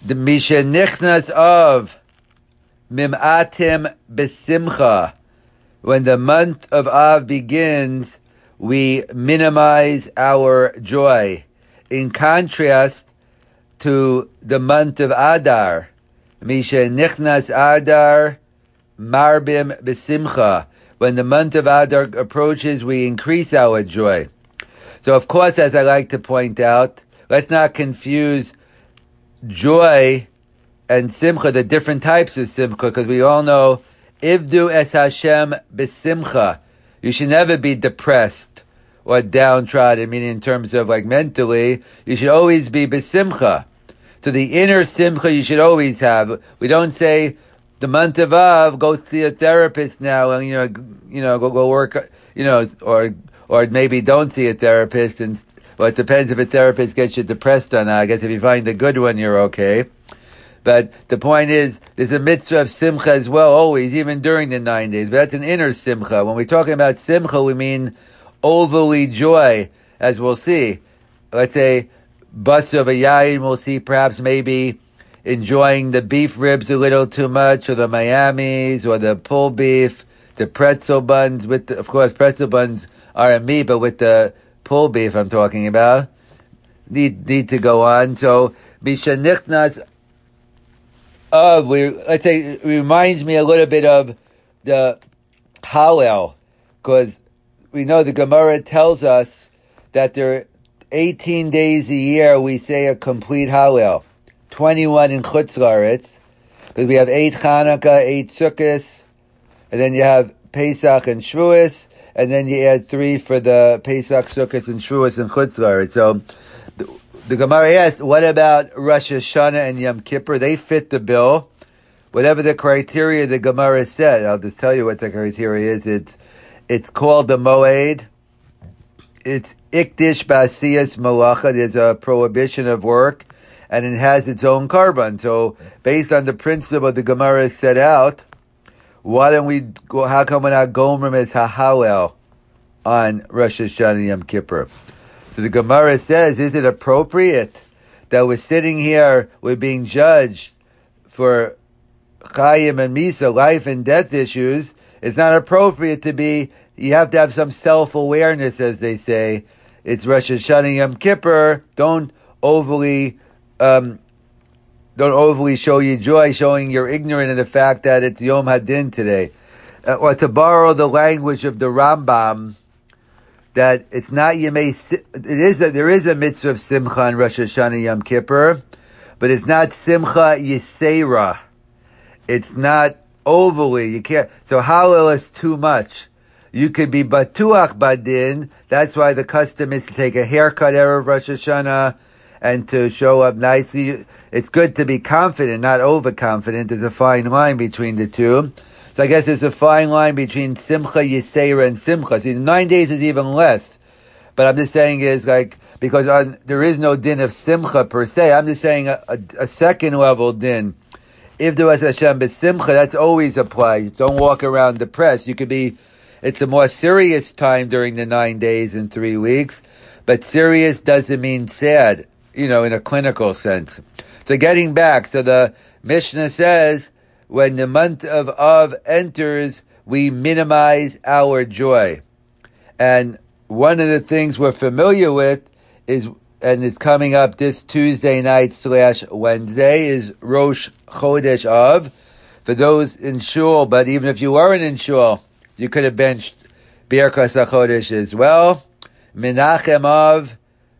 The Misha Nichnas of Mimatim Besimcha. When the month of Av begins, we minimize our joy. In contrast to the month of Adar, Misha Nichnas Adar Marbim Besimcha. When the month of Adar approaches, we increase our joy. So, of course, as I like to point out, let's not confuse joy and simcha, the different types of simcha, because we all know, Ivdu es Hashem besimcha. You should never be depressed or downtrodden, meaning in terms of like mentally, you should always be besimcha. So the inner simcha you should always have. We don't say, the month of Av, go see a therapist now, and go work, or maybe don't see a therapist, and well, it depends if a therapist gets you depressed or not. I guess if you find a good one, you're okay. But the point is, there's a mitzvah of simcha as well, always, even during the 9 days. But that's an inner simcha. When we're talking about simcha, we mean overly joy, as we'll see. Let's say, bus of a yayin, we'll see perhaps maybe enjoying the beef ribs a little too much, or the Miamis, or the pulled beef, the pretzel buns, of course, pretzel buns are a meat, but with the pulled beef I'm talking about, need to go on. So, Misha Nichnas let's say, it reminds me a little bit of the Hallel, because we know the Gemara tells us that there are 18 days a year we say a complete Hallel. 21 in Chutz La'aretz, because we have 8 Chanukah, 8 Sukkot, and then you have Pesach and Shavuos, and then you add 3 for the Pesach, Sukkot, and Shavuos and Chutz La'aretz. So the Gemara asks, what about Rosh Hashanah and Yom Kippur? They fit the bill. Whatever the criteria the Gemara said, I'll just tell you what the criteria is. It's called the Moed. It's Ikdish Ba'asiyas Malacha. There's a prohibition of work, and it has its own carbon. So, based on the principle the Gemara set out, why don't we go? How come we're not Gomer as Ha'halel on Rosh Hashanah and Yom Kippur? So the Gemara says, is it appropriate that we're sitting here, we're being judged for Chayim and Misa, life and death issues? It's not appropriate to be, you have to have some self-awareness, as they say. It's Rosh Hashanah and Yom Kippur. Don't overly show your joy, showing you're ignorant of the fact that it's Yom Hadin today. Or to borrow the language of the Rambam, that it's not there is a mitzvah of simcha on Rosh Hashanah Yom Kippur, but it's not simcha yisera. It's not overly. You can't. So Hallel is too much. You could be batuach badin. That's why the custom is to take a haircut erev Rosh Hashanah and to show up nicely. It's good to be confident, not overconfident. There's a fine line between the two. So I guess there's a fine line between simcha yisera and simcha. See, 9 days is even less. But I'm just saying is because there is no din of simcha per se. I'm just saying a second level din. If there was Hashem b'simcha, that's always applied. Don't walk around depressed. It's a more serious time during the 9 days and 3 weeks. But serious doesn't mean sad, in a clinical sense. So getting back, so the Mishnah says, when the month of Av enters, we minimize our joy. And one of the things we're familiar with is, and it's coming up this Tuesday night / Wednesday, is Rosh Chodesh Av. For those in shul, but even if you weren't in shul, you could have benched Birkas HaChodesh as well. Menachem Av,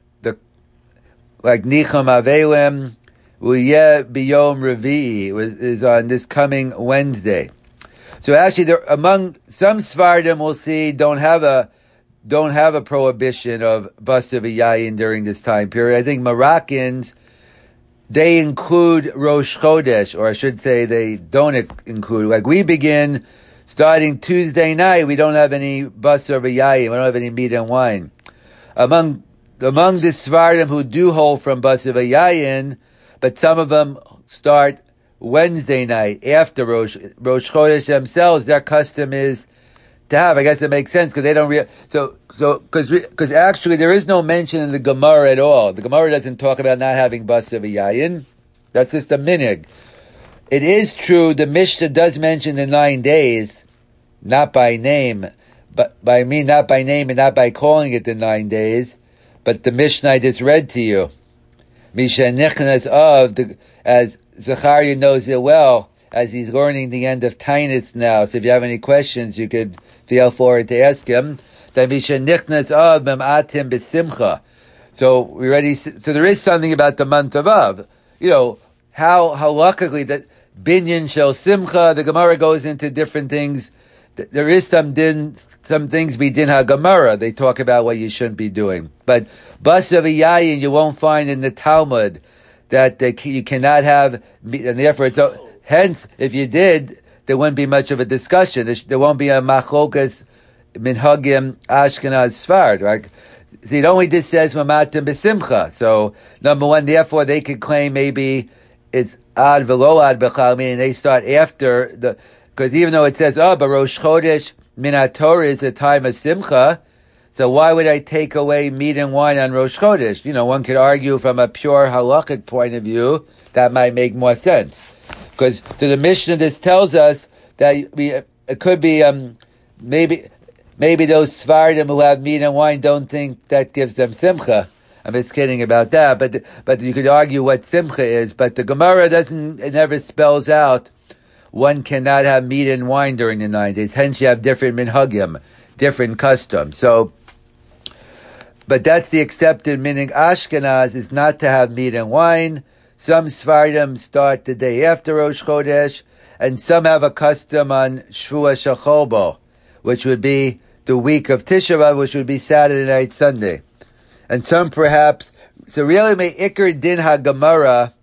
like Nicham Avelim, Uyeh Biyom Revi'i is on this coming Wednesday. So actually, among some Sfardim, we'll see don't have a prohibition of Basa V'Yayin during this time period. I think Moroccans, they include Rosh Chodesh, or I should say they don't include. Like we begin starting Tuesday night, we don't have any Basa V'Yayin, we don't have any meat and wine. Among the Sfardim who do hold from Basa V'Yayin, but some of them start Wednesday night after Rosh Chodesh themselves. Their custom is to have. I guess it makes sense because they don't. Because actually there is no mention in the Gemara at all. The Gemara doesn't talk about not having Basa V'Yayin. That's just a minig. It is true, the Mishnah does mention the 9 days, not by name, but not by name and not by calling it the 9 days, but the Mishnah I just read to you. Misha Nichnas as Zachariah knows it well, as he's learning the end of Tainus now. So if you have any questions, you could feel forward to ask him. That Misha Nichnas Mem'atim B'Simcha. So there is something about the month of Av. How luckily that Binyan Shel Simcha, the Gemara goes into different things. There is some things we din ha-Gemara. They talk about what you shouldn't be doing. But Basa v'yayin, you won't find in the Talmud that you cannot have, and therefore hence, if you did, there wouldn't be much of a discussion. There won't be a machlokas minhagim Ashkenaz Sfard, right? See, it only just says mamatim b'simcha. So, number one, therefore they could claim maybe it's ad v'lo ad b'chal, meaning they start after because even though it says, but Rosh Chodesh min HaTorah is a time of simcha, so why would I take away meat and wine on Rosh Chodesh? One could argue from a pure halakhic point of view, that might make more sense. Because the Mishnah just tells us that it could be, maybe those Sfardim who have meat and wine don't think that gives them simcha. I'm just kidding about that, but you could argue what simcha is, but the Gemara it never spells out one cannot have meat and wine during the 9 days. Hence you have different minhagim, different customs. So, but that's the accepted meaning. Ashkenaz is not to have meat and wine. Some Sfardim start the day after Rosh Chodesh, and some have a custom on Shvua Shacholbo, which would be the week of Tisha B'Av, which would be Saturday night, Sunday. And some perhaps, so really may Iker Din HaGemara,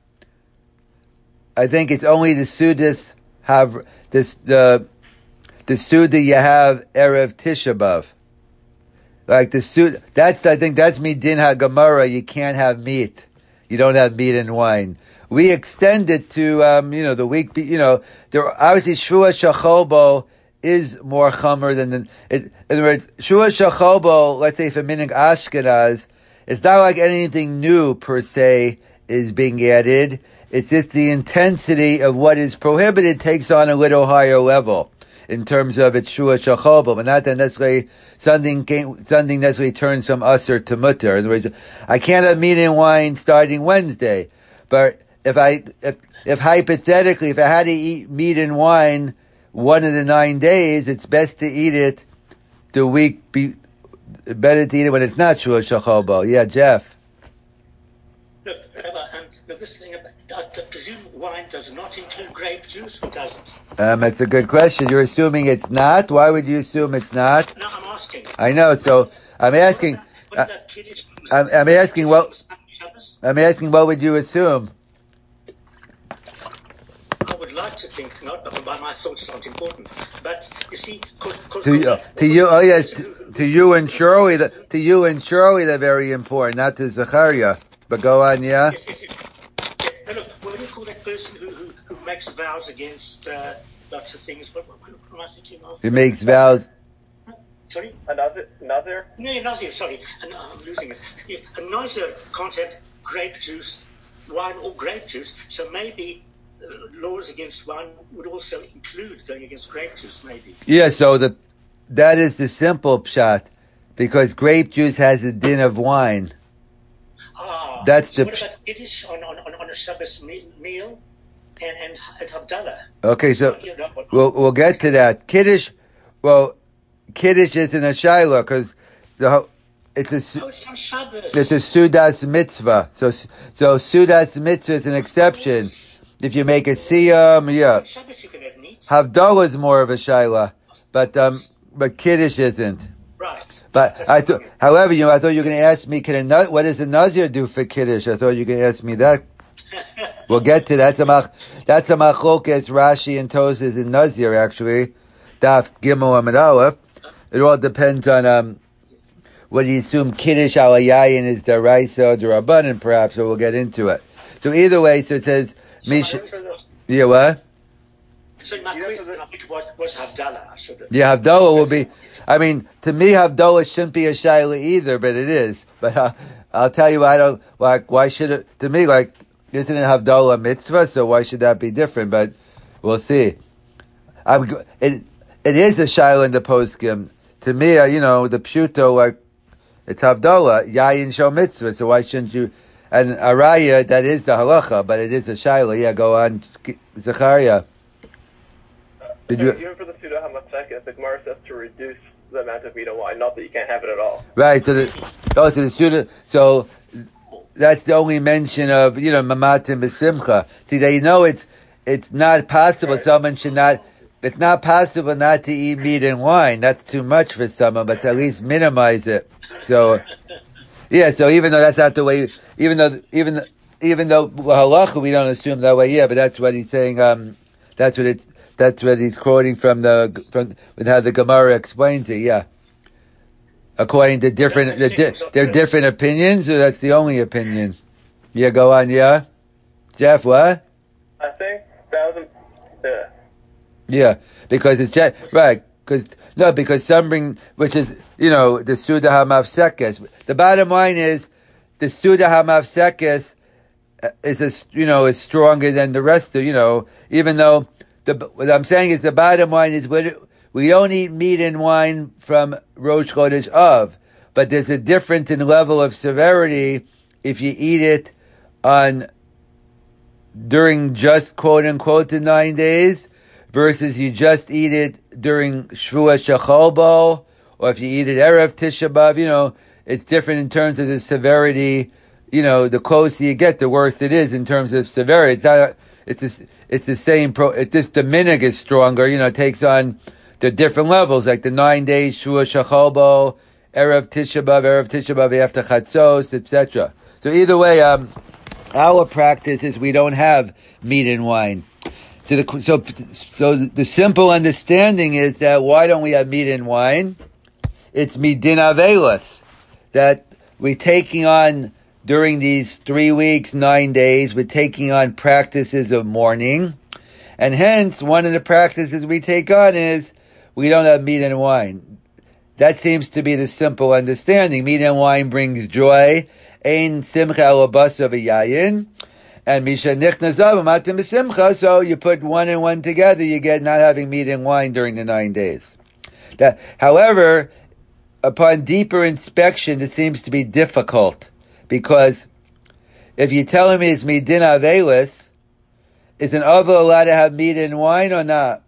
I think it's only the Sudas have this, the Suda you have Erev Tisha B'Av. Like the Suda, I think that's me Din HaGemara, you can't have meat. You don't have meat and wine. We extend it to, the week, there, obviously Shvua Shacholbo is more chomer than in other words, Shvua Shacholbo, let's say for Minig Ashkenaz, it's not like anything new per se is being added. It's just the intensity of what is prohibited takes on a little higher level in terms of its Shvua Shacholbo, but not that necessarily something necessarily turns from usher to mutter. In other words, I can't have meat and wine starting Wednesday, but if hypothetically, if I had to eat meat and wine one of the 9 days, it's best to eat it the week, better to eat it when it's not Shua Shacholbo. Yeah, Jeff. Look, this thing about, I presume wine does not include grape juice, or doesn't? That's a good question. You're assuming it's not? Why would you assume it's not? No, I'm asking. I know, so I'm asking, I'm asking what would you assume? I would like to think not, but my thoughts aren't important. But you see, to you and Shirley, they're very important, not to Zachariah. But go on, yeah. Yes. No, look, what do you call that person who makes vows against lots of things? What am I thinking of? He makes vows. Sorry? A Nazir? No, Nazir, sorry. I'm losing it. Yeah, a Nazir can't have grape juice, wine or grape juice, so maybe laws against wine would also include going against grape juice, maybe. Yeah, so that is the simple pshat, because grape juice has a din of wine. That's so the. What about Kiddush on a Shabbos meal and at Havdalah? Okay, so we'll get to that. Kiddush isn't a shayla because it's a Sudas mitzvah. So Sudas mitzvah is an exception. If you make a siyam, yeah. Shabbos you can have meat. Havdalah is more of a shayla, but Kiddush isn't. Right. But however, I thought you were going to ask me, what does a Nazir do for Kiddush? I thought you were going to ask me that. We'll get to that. That's a machlokes Rashi and Tosas in Nazir, actually. Daf Gimel Amud Aleph. It all depends on, what do you assume Kiddush al Yayin is Daraisa or Darabanan, perhaps, so we'll get into it. So either way, so it says, yeah, what? So my question was Havdalah. Yeah, Havdalah will be, to me, Havdalah shouldn't be a shayla either, but it is. But I'll tell you, I don't, why should it, to me, isn't it Havdalah mitzvah? So why should that be different? But we'll see. It is a shaila in the poskim. To me, the pshuto, like, it's Havdalah, Yayin Shel Mitzvah, so why shouldn't you? And Araya, that is the halacha, but it is a shaila. Yeah, go on, Zachariah. Even for the Suda HaMatzekes, the Gemara says to reduce the amount of meat and wine, not that you can't have it at all. Right, so the Suda, so that's the only mention of, Mamatim B'Simcha. See, it's not possible, right. Someone should not, it's not possible not to eat meat and wine. That's too much for someone, but to at least minimize it. So, yeah, so even though that's not the way, even though halacha, we don't assume that way, yeah, but that's what he's saying, that's what he's quoting from with how the Gemara explains it, yeah. According to different opinions, or that's the only opinion? Yeah, go on, yeah? Jeff, what? I think that was yeah. Yeah, because it's right. Because some bring, which is the Suda HaMafsekes. The bottom line is the Suda HaMafsekes is stronger than the rest of even though what I'm saying is the bottom line is we don't eat meat and wine from Rosh Chodesh Av, but there's a difference in level of severity if you eat it during just quote unquote the 9 days versus you just eat it during Shvuah Shechol Bo, or if you eat it Erev Tisha B'Av, it's different in terms of the severity. The closer you get, the worse it is in terms of severity. It's the same. Just the minhag is stronger. It takes on the different levels, like the 9 days Shvuah Shechol Bo, Erev Tisha B'Av after Chatzos, etc. So either way, our practice is we don't have meat and wine. So the simple understanding is that why don't we have meat and wine? It's midin avelos that we're taking on during these 3 weeks, 9 days. We're taking on practices of mourning, and hence one of the practices we take on is we don't have meat and wine. That seems to be the simple understanding. Meat and wine brings joy. Ein simcha alabasa v'yayin. And Misha Nichnazav Matim B'Simcha, so you put one and one together, you get not having meat and wine during the 9 days. However, upon deeper inspection, it seems to be difficult, because if you're telling me it's Midin Avelis, is an Ava allowed to have meat and wine or not?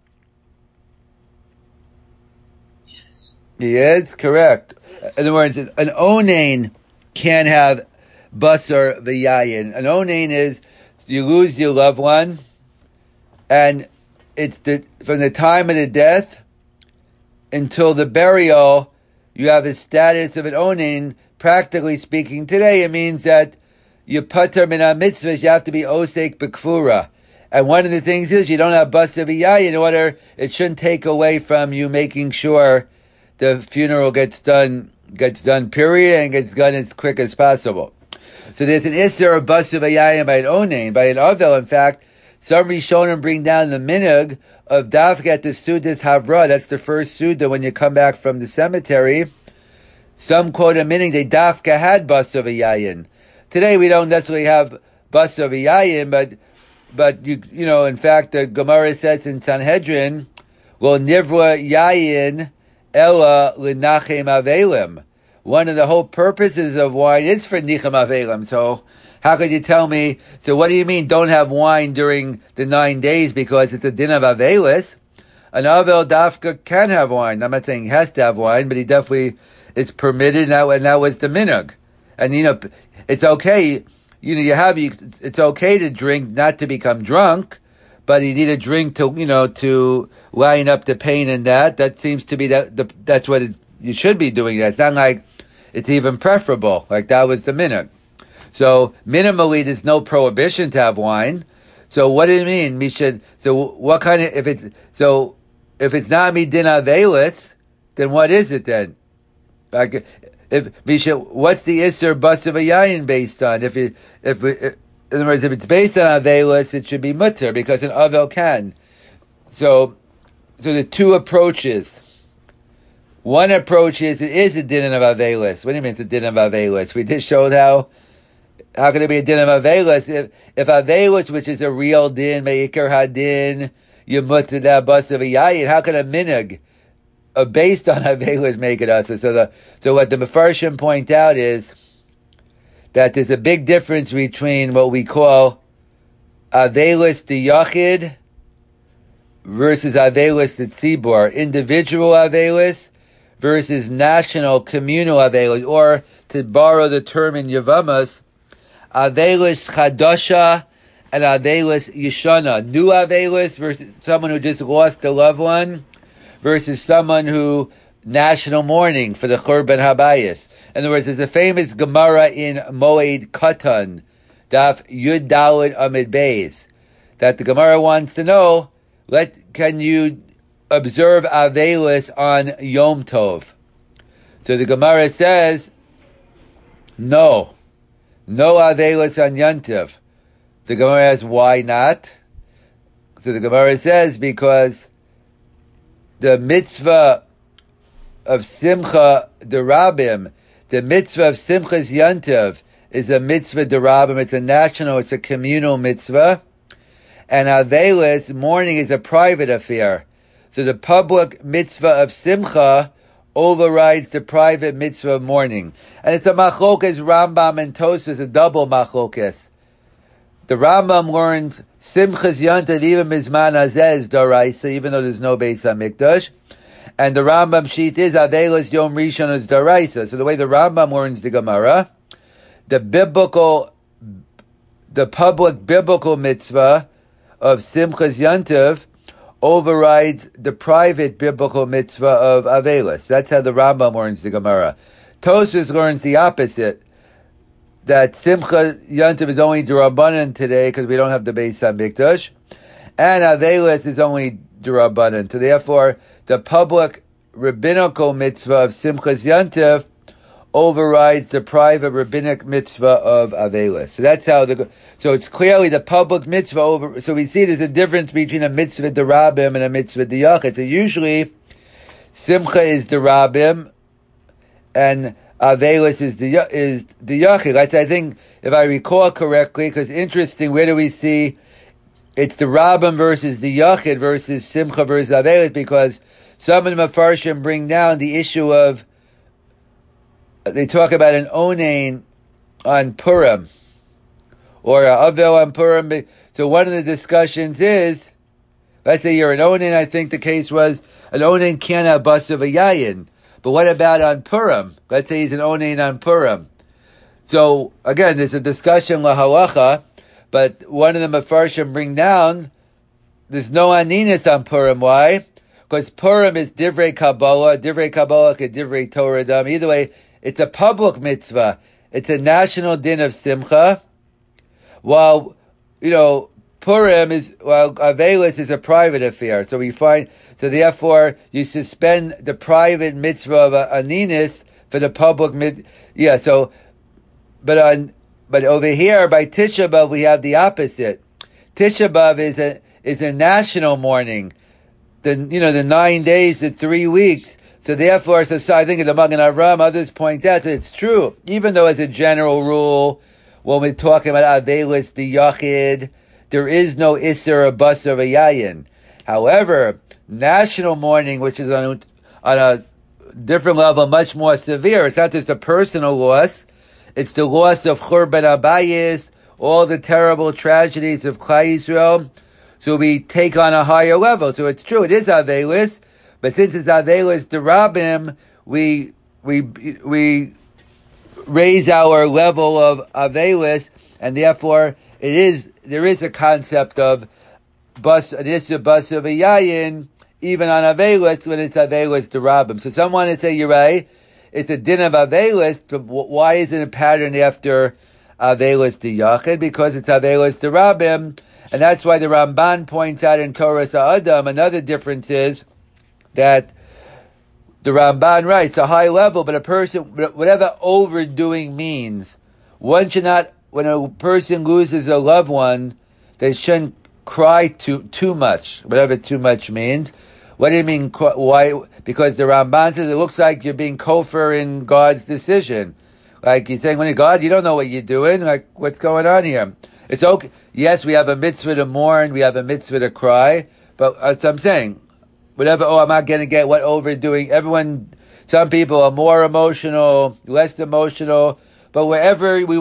Yes. He is? Correct. In other words, an Onain can have Basar v'yayin. An onain is you lose your loved one, and it's from the time of the death until the burial, you have a status of an onain. Practically speaking, today it means that you pater min ha-mitzvah, you have to be osek b'kfura. And one of the things is you don't have basar v'yayin in order, it shouldn't take away from you making sure the funeral gets done, period, and gets done as quick as possible. So there's an Isser of Basar V'Yayin by an Onain, by an Avel. In fact, some Rishonim bring down the minhag of Dafka the Sudas Havra. That's the first Suda when you come back from the cemetery. Some quote a minhag they Dafka had Basar V'Yayin. Today we don't necessarily have Basar V'Yayin, but in fact the Gemara says in Sanhedrin, well, Nivra Yayin Ella L'Nachem Avelim. One of the whole purposes of wine is for Nichem Avelim. So how could you tell me, so what do you mean don't have wine during the 9 days because it's a din of Avelis? An Avel Dafka can have wine. I'm not saying he has to have wine, but he definitely, it's permitted, and that was the minhag. And it's okay, it's okay to drink, not to become drunk, but you need a drink to line up the pain in that. That seems to be that's what you should be doing. That. It's not like it's even preferable. Like that was the minhag. So minimally, there's no prohibition to have wine. So what do you mean? So what kind of, if it's not midin avelis, then what is it then? Like, what's the Isser Basar V'Yayin based on? In other words, if it's based on avelis, it should be mutter because an avel can. So the two approaches. One approach is it is a din of avelis. What do you mean it's a din of avelis? We just showed how How can it be a din of Avelis? If Avelis, which is a real din, Me'ikar Hadin, Yemut to that bus of a Yayin, how can a minig based on Avelis make it us? So what the Mefarshim point out is that there's a big difference between what we call Avelis the Yachid versus Avelis the Tzibor, individual Avelis versus national, communal Avelis, or to borrow the term in Yavamas, Avelis Chadasha and Avelis Yeshana. New Avelis versus someone who just lost a loved one versus someone who national mourning for the Churban Habayis. In other words, there's a famous Gemara in Moed Katan, Daf Yud Daled Amid Beis, that the Gemara wants to know, can you observe Avelis on Yom Tov? So the Gemara says, no Avelis on Yantiv. The Gemara asks, why not? So the Gemara says, because the mitzvah of Simcha Derabim, the mitzvah of Simchas Yantiv is a mitzvah Derabim. It's a national, it's a communal mitzvah. And Avelis, mourning, is a private affair. So the public mitzvah of Simcha overrides the private mitzvah of mourning. And it's a machlokas Rambam and Tosfos, a double machlokas. The Rambam learns Simchas Yantav even Mizman Hazeh is Daraisa, even though there's no Beis HaMikdash. And the Rambam sheet is Avelis Yom Rishon is Daraisa. So the way the Rambam learns the Gemara, the public biblical mitzvah of Simchas Yantav overrides the private biblical mitzvah of Avelis. That's how the Rambam learns the Gemara. Tosfos learns the opposite, that Simcha Yantiv is only D'Rabbanan today because we don't have the Beis HaMikdash, and Avelis is only D'Rabbanan. So therefore, the public rabbinical mitzvah of Simchas Yantiv overrides the private rabbinic mitzvah of Avelis. So that's how so it's clearly the public mitzvah so we see there's a difference between a mitzvah D'Rabim and a mitzvah D'Yachid. So usually, Simcha is D'Rabim, and Avelis is the Yachid. I think, if I recall correctly, because interesting, where do we see it's the Rabbim versus the Yachid versus Simcha versus Avelis? Because some of the Mefarshim bring down the issue of, they talk about an Onain on Purim, or an Avel on Purim. So one of the discussions is, let's say you're an Onain, I think the case was, an Onain can't have bus of a Yayin. But what about on Purim? Let's say he's an Onain on Purim. So, again, there's a discussion lahalacha, but one of the Mefarshim bring down, there's no aninus on Purim. Why? Because Purim is Divrei Kabbalah Divrei Torah Dam. Either way, it's a public mitzvah. It's a national din of Simcha. While, Purim Avelis is a private affair. So therefore, you suspend the private mitzvah of Aninus for the public but over here, by Tisha B'Av, we have the opposite. Tisha B'Av is a national mourning. The 9 days, the 3 weeks. So therefore, so I think in the Magen Avraham, others point out that it's true. Even though as a general rule, when we're talking about Avelis, the Yachid, there is no Isser or Basar V'Yayin. However, national mourning, which is on a different level, much more severe, it's not just a personal loss, it's the loss of Churban Habayis, all the terrible tragedies of Klal Yisrael. So we take on a higher level. So it's true, it is Avelis, but since it's Avelis D'Rabim, we raise our level of Avelis, and therefore there is a concept of bus of a Yayin, even on Avelis, when it's Avelis D'Rabim. So some want to say, you're right, it's a din of Avelis, but why isn't it patterned after Avelis D'Yachid? Because it's Avelis D'Rabim, and that's why the Ramban points out in Torah Sa'adam, another difference is that the Ramban writes a high level, but a person, whatever overdoing means, one should not, when a person loses a loved one, they shouldn't cry too much, whatever too much means. What do you mean? Why? Because the Ramban says it looks like you're being kofar in God's decision. Like you're saying, when God, you don't know what you're doing. Like, what's going on here? It's okay. Yes, we have a mitzvah to mourn. We have a mitzvah to cry. But that's what I'm saying. Whatever, I'm not going to get what overdoing. Some people are more emotional, less emotional. But wherever we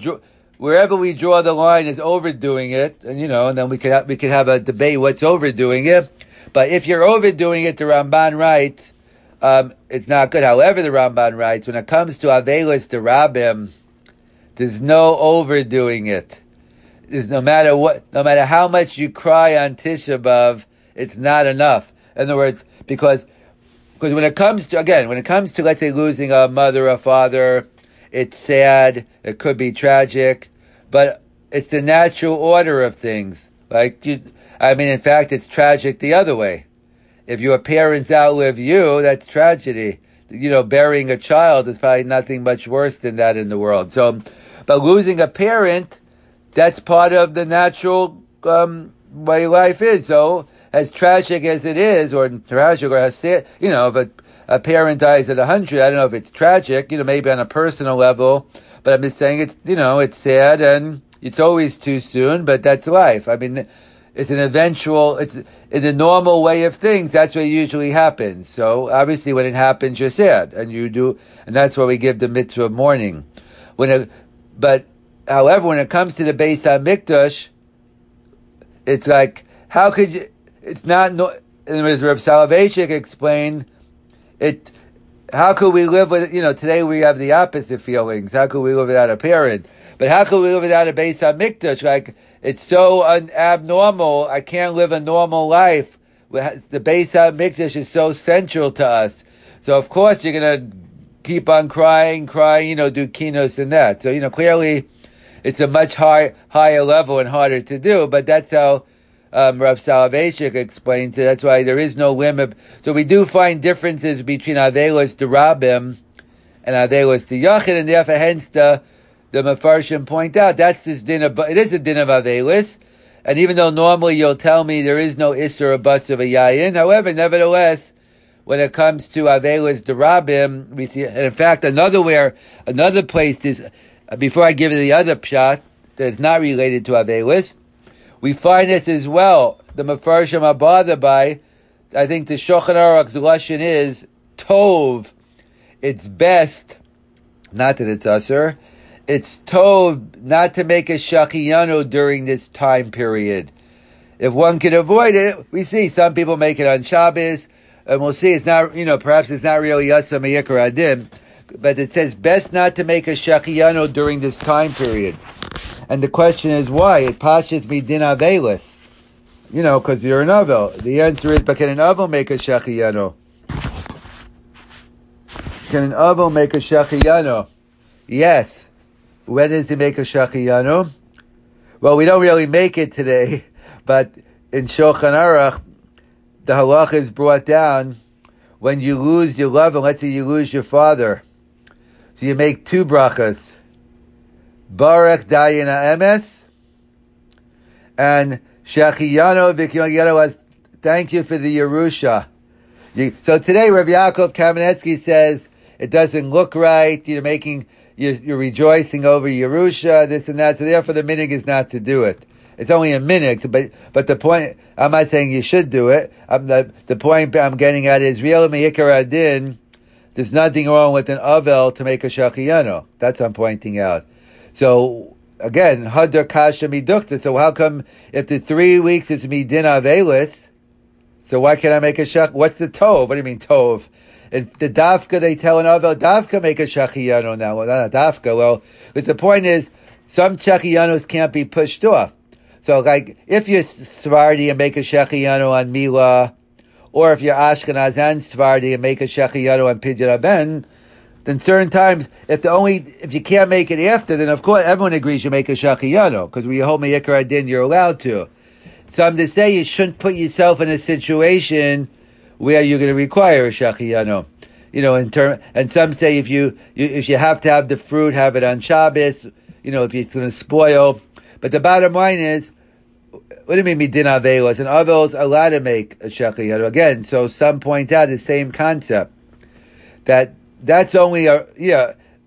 draw the line is overdoing it. And, and then we could have a debate what's overdoing it. But if you're overdoing it, the Ramban writes, it's not good. However, the Ramban writes, when it comes to Avelis Derabim, there's no overdoing it. There's no matter how much you cry on Tisha B'Av, it's not enough. In other words, because when it comes to, let's say, losing a mother or father, it's sad, it could be tragic, but it's the natural order of things. In fact, it's tragic the other way. If your parents outlive you, that's tragedy. Burying a child is probably nothing much worse than that in the world. So, but losing a parent, that's part of the natural way life is. So, as tragic as it is, or tragic, or as sad, if a parent dies at 100, I don't know if it's tragic, maybe on a personal level, but I'm just saying it's sad and it's always too soon, but that's life. It's in the normal way of things, that's what usually happens. So, obviously, when it happens, you're sad, and that's why we give the mitzvah of mourning. However, when it comes to the Beis HaMikdash, it's like, how could you, it's not, as Rav Soloveitchik explained, how could we live with, today we have the opposite feelings. How could we live without a parent? But how could we live without a Beis HaMikdash? Like, it's so abnormal. I can't live a normal life. The Beis HaMikdash is so central to us. So, of course, you're going to keep on crying, do kinos and that. So, clearly, it's a much higher level and harder to do, but that's how Rav Soloveitchik explains it. That's why there is no limit. So we do find differences between Avelos Derabim and Avelos Yachid, and therefore, hence the Mefarshim point out that's this din of, it is a din of Avelos, and even though normally you'll tell me there is no Isser or Bus of a Yayin, however, nevertheless, when it comes to Avelos Derabim, we see, and in fact, another place is, before I give you the other pshat that's not related to Avelos, we find this as well. The Mefarshim are bothered by, I think the Shulchan Aruch's lashon is tov. It's best, not that it's usher, it's tov not to make a shachiyanu during this time period. If one can avoid it, we see some people make it on Shabbos, and we'll see it's not, perhaps it's not really yasa meyikar adim, but it says best not to make a shachiyanu during this time period. And the question is why? It pashas midin avelis. Because you're an avel. The answer is, but can an avel make a shachiyanu? Can an avel make a shachiyanu? Yes. When does he make a shachiyanu? Well, we don't really make it today, but in Shulchan Aruch, the halacha is brought down when you lose your love, and let's say you lose your father. So you make two brachas. Barak Dayan Emes and Shachiyano Vikiyano. Thank you for the Yerusha. So today, Rabbi Yaakov Kamenetsky says it doesn't look right. You're rejoicing over Yerusha, this and that. So therefore, the minig is not to do it. It's only a minig. But the point, I'm not saying you should do it. The point I'm getting at is real meyikar adin. There's nothing wrong with an avel to make a shachiyano. That's what I'm pointing out. So, again, hadar kasha midukta. So how come if the 3 weeks it's midin avelis, so why can't I make a shach? What's the tov? What do you mean tov? In the dafka, they tell an avel, dafka make a shachiyano now. Well, not a dafka. Well, but the point is, some shachiyanos can't be pushed off. So, like, if you're Sephardi and make a shachiyano on Mila, or if you're Ashkenaz and Sephardi and make a shachiyano on Pidyon Ben, then certain times, if you can't make it after, then of course everyone agrees you make a shachiyano, because when you hold meyikar adin, you're allowed to. Some to say you shouldn't put yourself in a situation where you're going to require a shachiyano. And some say if you have to have the fruit, have it on Shabbos. If it's going to spoil. But the bottom line is, what do you mean midin avelos? And avelos allowed to make a shachiyanu again. So some point out the same concept, that's only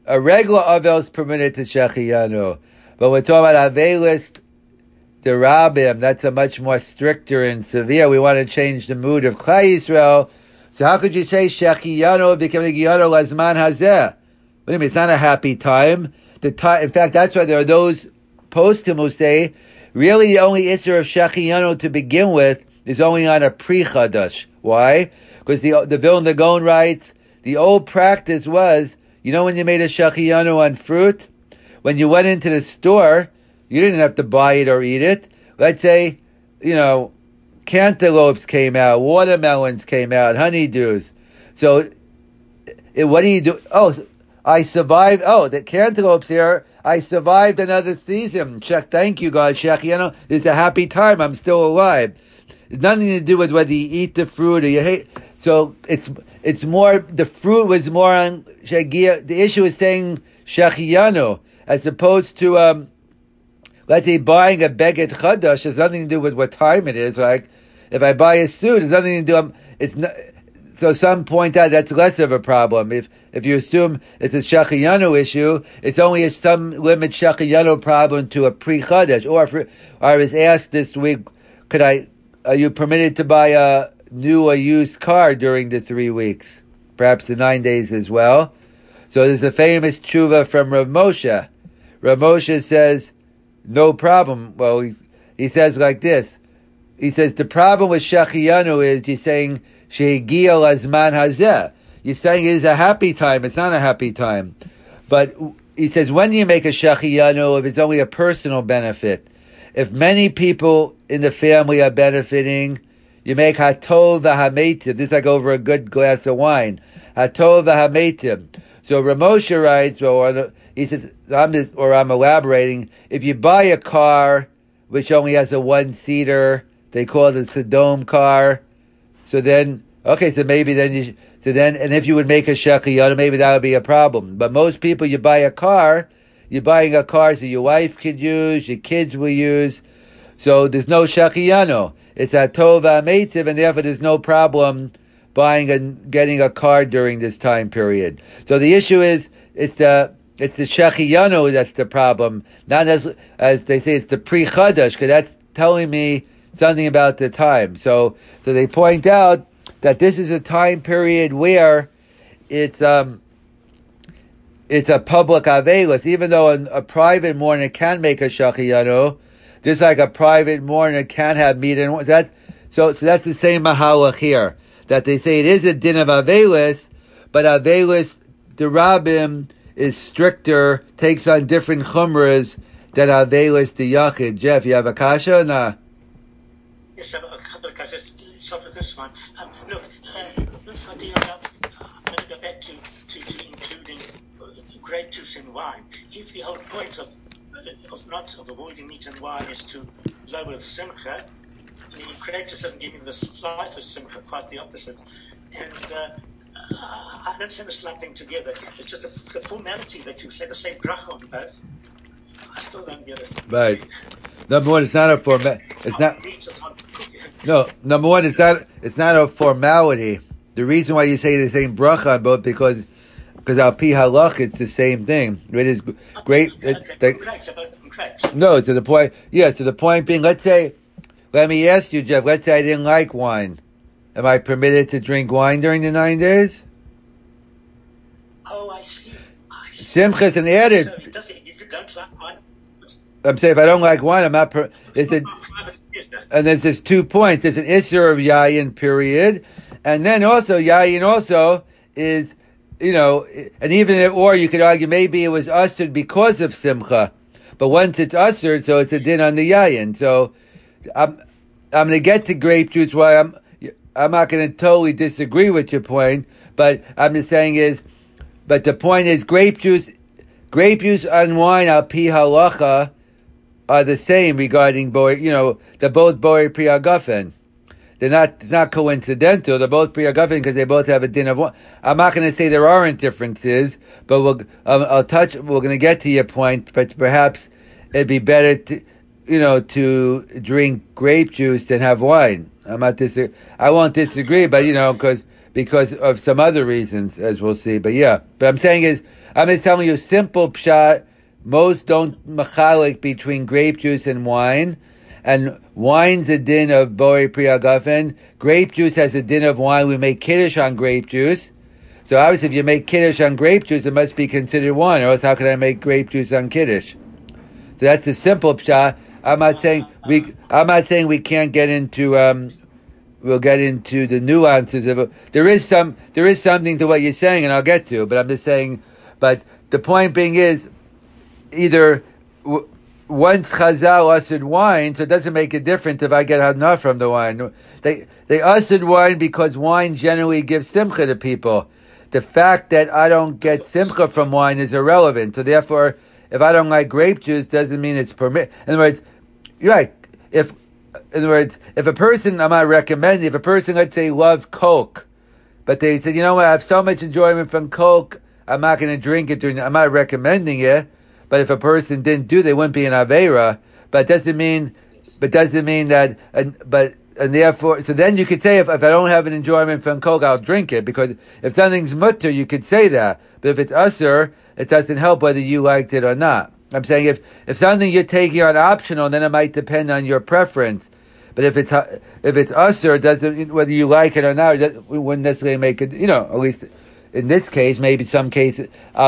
a regular Avel is permitted to Shechiyanu, but we're talking about Avelis Derabim. That's a much more stricter and severe. We want to change the mood of Klal Yisrael. So how could you say Shechiyanu becoming Giyanu Lazman Hazeh? What do you mean? It's not a happy time. In fact, that's why there are those postim who say, really the only issue of Shechiyanu to begin with is only on a pre-Chadash. Why? Because the Vilna Gaon writes, the old practice was, when you made a Shechiyanu on fruit, when you went into the store, you didn't have to buy it or eat it. Let's say, cantaloupes came out, watermelons came out, honeydews. So, what do you do? Oh, I survived. Oh, the cantaloupes here. I survived another season. Thank you, God. Shechiyanu, it's a happy time. I'm still alive. It's nothing to do with whether you eat the fruit or you hate. So it's more. The fruit was more on Shegia. The issue is saying Shechiyanu as opposed to let's say buying a beged chadash has nothing to do with what time it is. Like if I buy a suit, it's nothing to do. It's not. So some point out that's less of a problem. If you assume it's a Shechiyanu issue, it's only some limit Shechiyanu problem to a pre-Chodesh. Or I was asked this week, are you permitted to buy a new or used car during the 3 weeks? Perhaps the 9 days as well. So there's a famous tshuva from Rav Moshe. Rav Moshe says, no problem. Well, he says like this. He says, the problem with Shechiyanu is he's saying, Shehigia lazman hazeh. You're saying it is a happy time. It's not a happy time. But he says, when do you make a Shechiyanu if it's only a personal benefit? If many people in the family are benefiting, you make hatov v'hametiv. This is like over a good glass of wine. Hatov v'hametiv. So Ramosha writes, he says, I'm elaborating, if you buy a car which only has a one-seater, they call it a Sodom car, so then, so maybe then and if you would make a Shechiyanu, maybe that would be a problem. But most people, you buy a car, you're buying a car so your wife could use, your kids will use, so there's no Shechiyanu. It's a Tova Meitiv, and therefore there's no problem buying and getting a car during this time period. So the issue is, it's the Shechiyanu that's the problem, not as they say, it's the pre-Chadash, because that's telling me something about the time. So they point out that this is a time period where it's a public avelis, even though a private mourner can make a Shechiyanu, just like a private mourner can have meat and so that's the same mahalach here, that they say it is a din of avelis, but avelis derabim is stricter, takes on different chumras than avelis the yachid. Jeff, you have a kasha or not? Yes, I have a couple of questions. Let's start with this one. Look, this idea about, I'm going to go back to including grape juice in wine. If the whole point of avoiding meat and wine is to lower the simcha, the grape juice doesn't give me the slightest simcha, quite the opposite. And I don't understand the slapping together. It's just the formality that you say the same bracha on both. I still don't get it. Right. Number one, it's not a it's not. No, number one, it's not a formality. The reason why you say the same bracha on both because al pi halach it's the same thing. It is great. No, to the point. Yeah, to the point being. Let me ask you, Jeff. Let's say I didn't like wine. Am I permitted to drink wine during the 9 days? Oh, I see. Simcha is an added. So you don't like wine? I'm saying if I don't like wine, I'm not. And there's just 2 points. There's an issur of yayin period, and then also yayin also is, and even or you could argue maybe it was ushered because of simcha, but once it's ushered, so it's a din on the yayin. So I'm going to get to grape juice. Why I'm not going to totally disagree with your point, but I'm just saying but the point is grape juice and wine al pi halacha are the same regarding they're both Bori Pri Hagafen. It's not coincidental. They're both Pri Hagafen because they both have a din of wine. I'm not going to say there aren't differences, but we're going to get to your point, but perhaps it'd be better to drink grape juice than have wine. I won't disagree, but because of some other reasons, as we'll see. But yeah, but I'm saying is, I'm just telling you simple pshat. Most don't machalik between grape juice and wine. And wine's a din of bori priyagafen. Grape juice has a din of wine. We make kiddush on grape juice. So obviously if you make kiddush on grape juice, it must be considered wine. Or else how can I make grape juice on kiddush? So that's a simple pshat. I'm not saying we can't get into, we'll get into the nuances of it. There is something to what you're saying, and I'll get to, but I'm just saying, but the point being is, either once Chazal ushered wine, so it doesn't make a difference if I get hana from the wine. They ushered wine because wine generally gives simcha to people. The fact that I don't get simcha from wine is irrelevant. So therefore, if I don't like grape juice, doesn't mean it's permitted. In other words, you're right. If a person, I'm not recommending, if a person, let's say, loved Coke, but they said, you know what, I have so much enjoyment from Coke, I'm not going to drink it I'm not recommending it. But if a person didn't do, they wouldn't be an Aveira. But doesn't mean that, and therefore, so then you could say, if I don't have an enjoyment from Coke, I'll drink it, because if something's mutter, you could say that. But if it's usher, it doesn't help whether you liked it or not. I'm saying if something you're taking on optional, then it might depend on your preference. But if it's usher, it doesn't, whether you like it or not, we wouldn't necessarily make it, at least in this case, maybe some cases,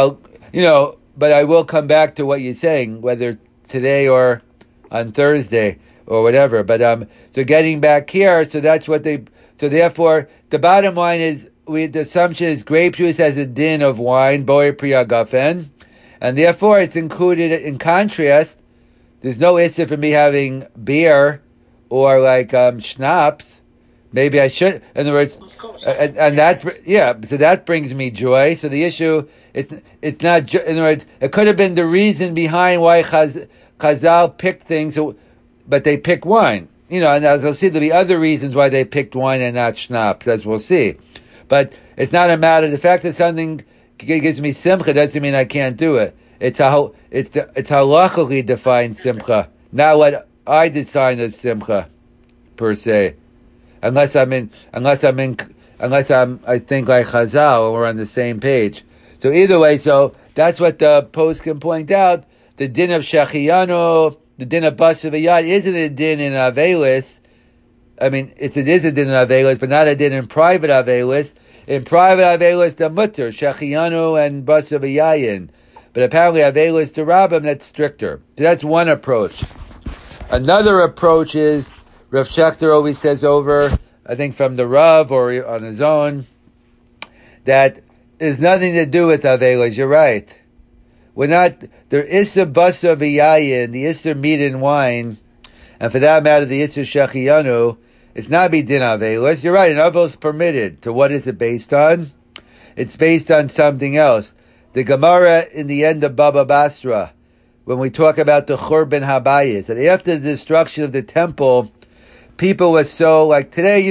but I will come back to what you're saying, whether today or on Thursday or whatever. But so getting back here, so that's what so therefore the bottom line is the assumption is grape juice has a din of wine, boy priya gafen, and therefore it's included. In contrast, there's no issue for me having beer or like schnapps. Maybe I should. In other words, and that so that brings me joy. So the issue it's not. In other words, it could have been the reason behind why Chazal picked things, but they pick wine. And as we'll see, there'll be other reasons why they picked wine and not schnapps, as we'll see. But it's not a matter. The fact that something gives me simcha doesn't mean I can't do it. It's halachically defined simcha, not what I define as simcha per se. Unless I think like Chazal, we're on the same page. So either way, so that's what the post can point out. The din of Shechiyano, the din of Basavayat isn't a din in Avelis. I mean, it is a din in Avelis, but not a din in private Avelis. In private Avelis, the mutter, Shechiyano and Basavayayin. But apparently Avelis to Rabbim, that's stricter. So that's one approach. Another approach is, Rav Schechter always says over, I think from the Rav or on his own, that is nothing to do with Avelis. You're right. We're not, there is a basa v'yayin, the Isser meat and wine, and for that matter, the Isser shechiyanu, it's not bidin Avelis. You're right, an Avelis permitted. So what is it based on? It's based on something else. The Gemara in the end of Baba Basra, when we talk about the Churban Habayis, that after the destruction of the temple, people were so, like today,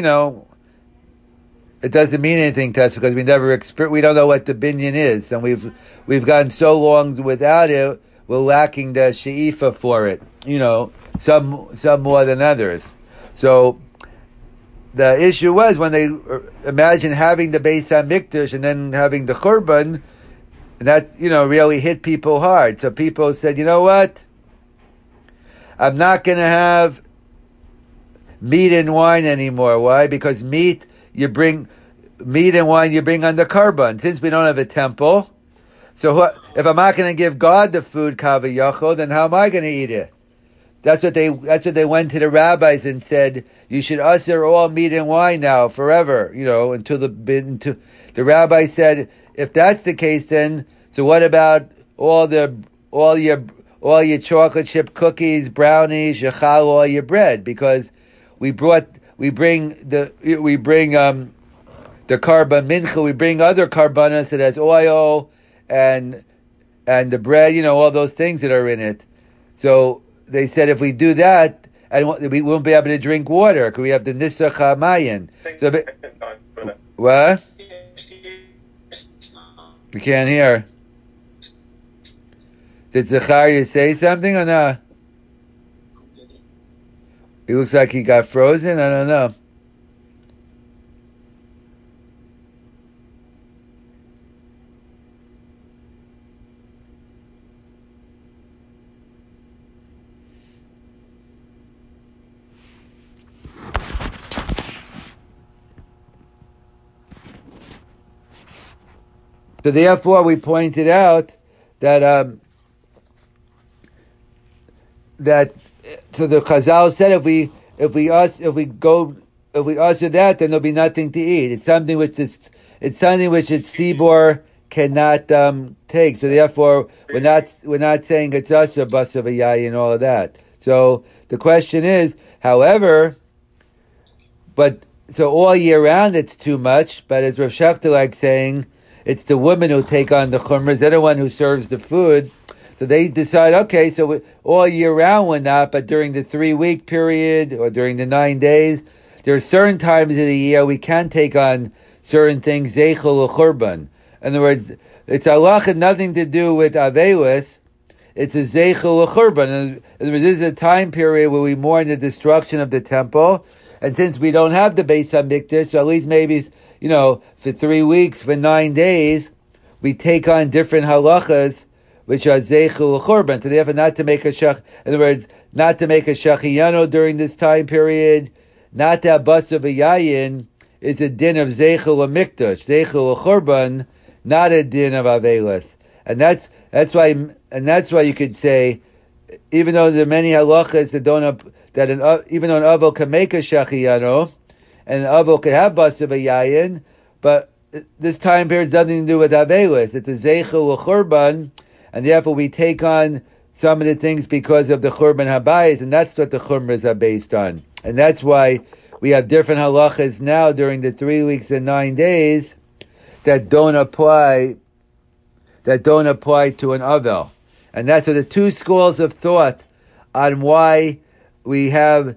it doesn't mean anything to us because we we don't know what the binyan is, and we've gone so long without it, we're lacking the she'ifa for it. Some more than others. So the issue was when they imagine having the Beis HaMikdash and then having the Churban, and that really hit people hard. So people said, you know what? I'm not going to have meat and wine anymore. Why? Because meat and wine you bring on the carbon. Since we don't have a temple, so if I'm not going to give God the food kaviyachol, then how am I going to eat it? That's what they went to the rabbis and said, you should usher all meat and wine now forever. Until the rabbi said, if that's the case, then so what about all your chocolate chip cookies, brownies, yachal, all your bread? Because we bring the karban mincha, we bring other karbanas that has oil and the bread, all those things that are in it. So they said if we do that, we won't be able to drink water because we have the nisach hamayin. So what? We can't hear. Did Zachariah say something or not? He looks like he got frozen. I don't know. So therefore, we pointed out that so the Chazal said if we usher that, then there'll be nothing to eat. It's something which its tzibor cannot take. So therefore, we're not saying it's usher basa v'yayin and all of that. So the question is, however, so all year round it's too much. But as Rav Shechter likes saying, it's the women who take on the chumras. They're the one who serves the food. So they decide, okay, so all year round we're not, but during the 3-week period or during the 9 days, there are certain times of the year we can take on certain things, zeichel l'churban. In other words, it's halacha, nothing to do with avelis. It's a zeichel l'churban. In other words, this is a time period where we mourn the destruction of the temple. And since we don't have the Beis HaMikdash, so at least maybe, for 3 weeks, for 9 days, we take on different halachas, which are zeichel l'churban. So therefore, not to make a shachiyano during this time period, not to have basa v'yayin, is a din of zeichel l'mikdash, zeichel l'churban, not a din of avelis. And that's why you could say, even though there are many halachas even though an avo can make a shachiyano, and an avo can have basa v'yayin, but this time period has nothing to do with avelis. It's a zeichel l'churban, and therefore we take on some of the things because of the churban habayis, and that's what the chumras are based on. And that's why we have different halachas now during the 3 weeks and 9 days that don't apply to an avel. And that's what the two schools of thought on why are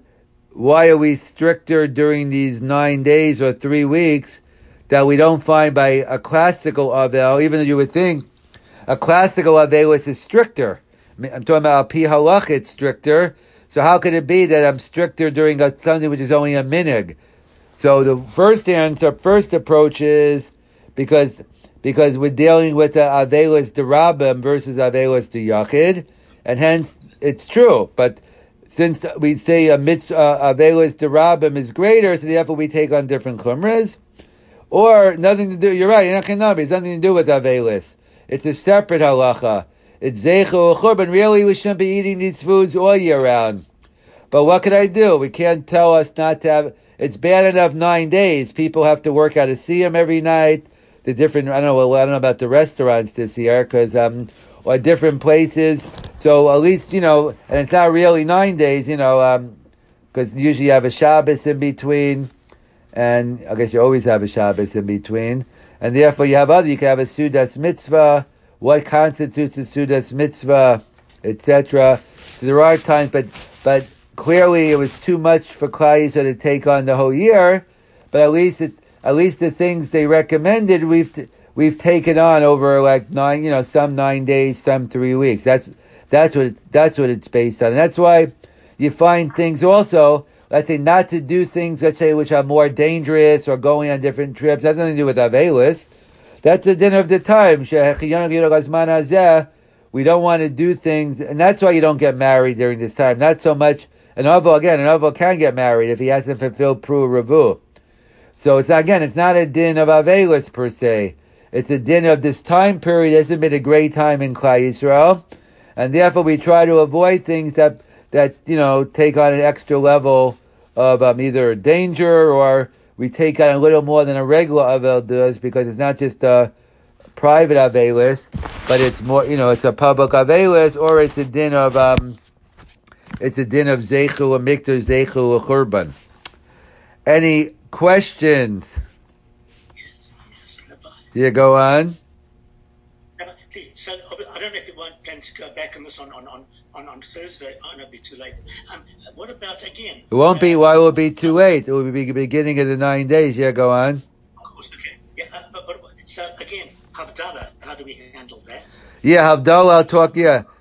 we stricter during these 9 days or 3 weeks that we don't find by a classical avel, even though you would think a classical avelis is stricter. I'm talking about a pi halach, it's stricter. So how could it be that I'm stricter during something which is only a minig? So the first approach is because we're dealing with the avelis derabim versus avelis deyachid, and hence it's true. But since we say a mitzvah avelis derabim is greater, so therefore we take on different chumras, or nothing to do. You're right. It's nothing to do with avelis. It's a separate halacha. It's zeichel l'churban. Really, we shouldn't be eating these foods all year round. But what could I do? We can't tell us not to have. It's bad enough 9 days. People have to work out to see them every night. The different. I don't know about the restaurants this year because or different places. So at least and it's not really 9 days. Because usually you have a Shabbos in between, and I guess you always have a Shabbos in between. And therefore you can have a Sudas mitzvah, what constitutes a Sudas mitzvah, etc. So there are times, but clearly it was too much for Klal Yisrael to take on the whole year, but at least the things they recommended, we've taken on over like some 9 days, some 3 weeks. That's what it's based on. And that's why you find things also, let's say, not to do things, let's say, which are more dangerous or going on different trips. That has nothing to do with avelis. That's the din of the time. We don't want to do things, and that's why you don't get married during this time. Not so much an avo can get married if he hasn't fulfilled pru revu. So it's not a din of avelis per se. It's a din of this time period. It hasn't been a great time in Klal Yisrael, and therefore we try to avoid things that take on an extra level of either danger, or we take on a little more than a regular avel does, because it's not just a private avelis, but it's more, it's a public avelis, or it's a din of zeichel or mikdash, zeichel or churban. Any questions? Yes, Rabbi. Yeah, go on. Please, so I don't know if you want plan to go back on this on Thursday. I know it'll be too late. What about again? It won't be. Why will it be too late? It will be the beginning of the 9 days. Yeah, go on. Of course, okay. Yeah, but so again, Havdalah, how do we handle that? Yeah, Havdalah, I'll talk. Yeah,